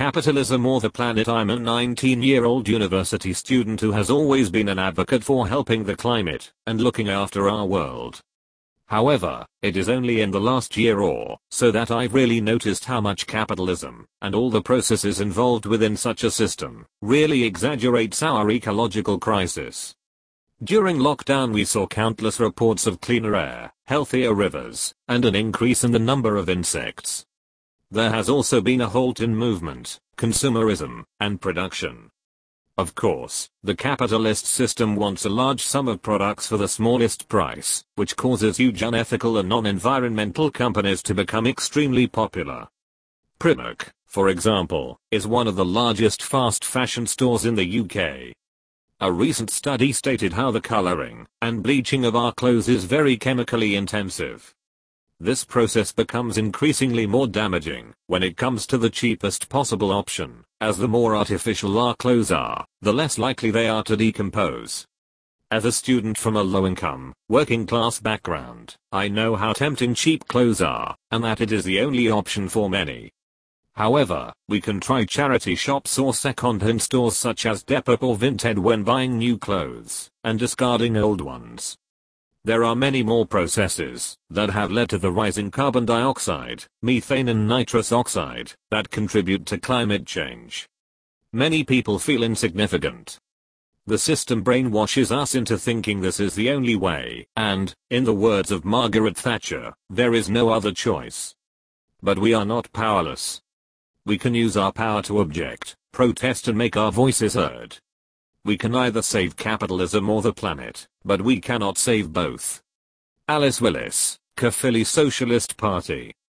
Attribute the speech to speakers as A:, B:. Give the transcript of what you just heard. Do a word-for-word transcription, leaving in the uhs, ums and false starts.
A: capitalism or the planet? I'm a nineteen-year-old university student who has always been an advocate for helping the climate and looking after our world. However, it is only in the last year or so that I've really noticed how much capitalism and all the processes involved within such a system really exaggerates our ecological crisis. During lockdown we saw countless reports of cleaner air, healthier rivers, and an increase in the number of insects. There has also been a halt in movement, consumerism, and production. Of course, the capitalist system wants a large sum of products for the smallest price, which causes huge unethical and non-environmental companies to become extremely popular. Primark, for example, is one of the largest fast fashion stores in the U K. A recent study stated how the coloring and bleaching of our clothes is very chemically intensive. This process becomes increasingly more damaging when it comes to the cheapest possible option, as the more artificial our clothes are, the less likely they are to decompose. As a student from a low-income, working-class background, I know how tempting cheap clothes are, and that it is the only option for many. However, we can try charity shops or second-hand stores such as Depop or Vinted when buying new clothes and discarding old ones. There are many more processes that have led to the rise in carbon dioxide, methane and nitrous oxide that contribute to climate change. Many people feel insignificant. The system brainwashes us into thinking this is the only way, and, in the words of Margaret Thatcher, there is no other choice. But we are not powerless. We can use our power to object, protest and make our voices heard. We can either save capitalism or the planet, but we cannot save both. Alice Willis, Caerphilly Socialist Party.